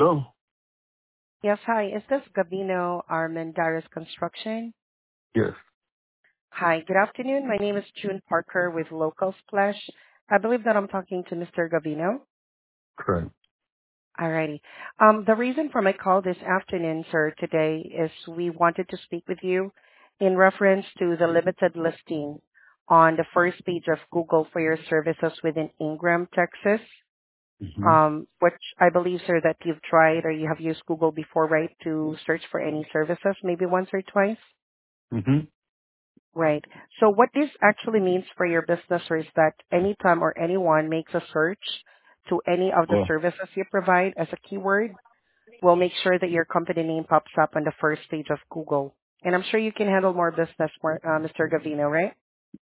Oh, Yes, hi. Is this Gabino Armendariz Construction? yes, Hi, good afternoon. My name is June Parker with Local Splash. I believe that I'm talking to Mr. Gabino. correct. Alrighty. The reason for my call this afternoon, sir, today is we wanted to speak with you in reference to the limited listing on the first page of Google for your services within Ingram, Texas. Mm-hmm. Which I believe, sir, that you've tried or you have used Google before, right, to search for any services, maybe once or twice? Mm-hmm. Right. So what this actually means for your business is that anytime or anyone makes a search to any of the Well, services you provide as a keyword, we'll make sure that your company name pops up on the first page of Google. And I'm sure you can handle more business, Mr. Gavino, right?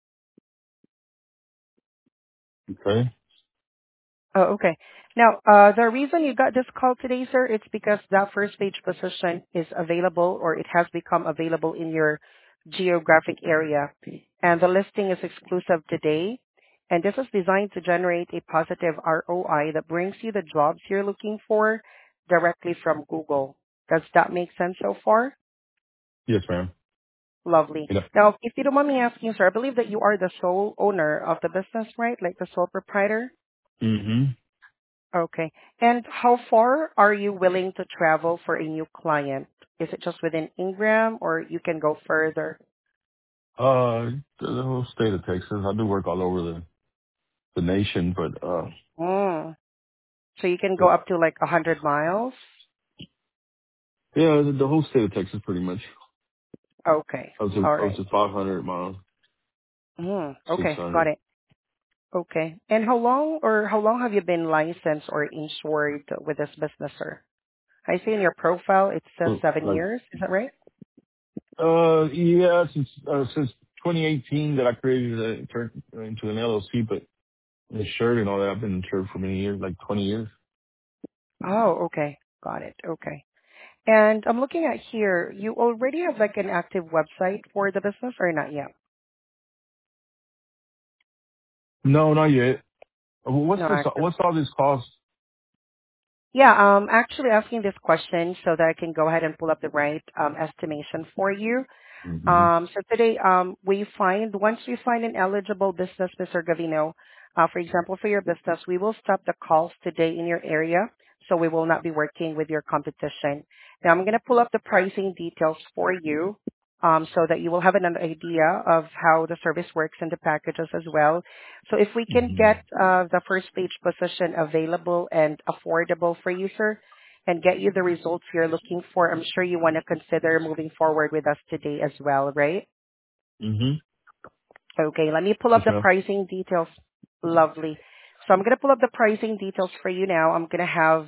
okay. Oh, okay. Now, the reason you got this call today, sir, it's because that first page position is available or it has become available in your geographic area. And the listing is exclusive today. And this is designed to generate a positive ROI that brings you the jobs you're looking for directly from Google. Does that make sense so far? Yes, ma'am. Lovely. Yeah. Now, if you don't mind me asking, sir, I believe that you are the sole owner of the business, right? Like the sole proprietor? Mm-hmm. Okay. And how far are you willing to travel for a new client? Is it just within Ingram or you can go further? The whole state of Texas. I do work all over the nation, but Mm. So you can go but up to like 100 miles? yeah, the whole state of Texas pretty much. Okay. All Up right. to 500 miles, Okay. Got 600. it. Okay. And how long have you been licensed or insured with this business, sir? I see in your profile it says So, 7 years. Is that right? yeah, since 2018 that I created turned into an LLC, but insured and all that. I've been insured for many years, like 20 years. Oh, okay. Got it. Okay. And I'm looking at here, you already have like an active website for the business or not yet? No, not yet. No, active. What's all this cost? Yeah, actually asking this question so that I can go ahead and pull up the right estimation for you. Mm-hmm. So today, we find once we find an eligible business, Mr. Gavino, for example, for your business, we will stop the calls today in your area, so we will not be working with your competition. Now, I'm going to pull up the pricing details for you, so that you will have an idea of how the service works and the packages as well. So if we can Mm-hmm. get the first page position available and affordable for you, sir, and get you the results you're looking for, I'm sure you want to consider moving forward with us today as well, right? Mm-hmm. Okay, let me pull Yes, up the ma'am. pricing details. Lovely. So I'm going to pull up the pricing details for you now. I'm going to have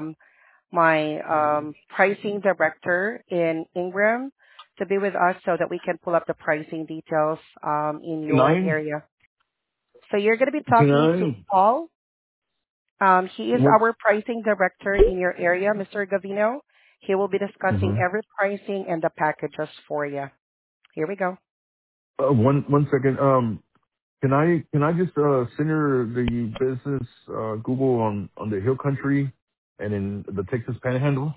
my pricing director in Ingram to be with us so that we can pull up the pricing details in your Nine? area. So you're going to be Can talking to I? Paul. He is What? our pricing director in your area, Mr. Gavino. He will be discussing Mm-hmm. every pricing and the packages for you. Here we go. One second. Can I just send her the business Google on the Hill Country and in the Texas Panhandle?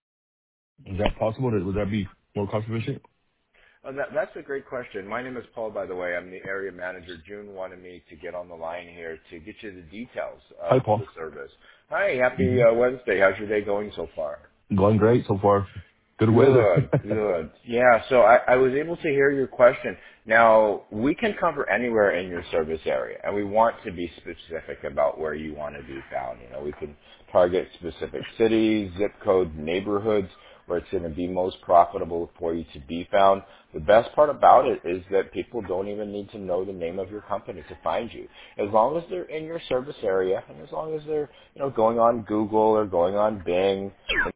Is that possible? Would that be more cost efficient? That's a great question. My name is Paul, by the way. I'm the area manager. June wanted me to get on the line here to get you the details Hi, of Paul. the service. Hi, happy hmm Wednesday. How's your day going so far? Going great so far. Good weather. Good, good. Yeah, so I was able to hear your question. Now, we can cover anywhere in your service area, and we want to be specific about where you want to be found. You know, we can target specific cities, zip codes, neighborhoods, where it's going to be most profitable for you to be found. The best part about it is that people don't even need to know the name of your company to find you. As long as they're in your service area, and as long as they're, going on Google or going on Bing,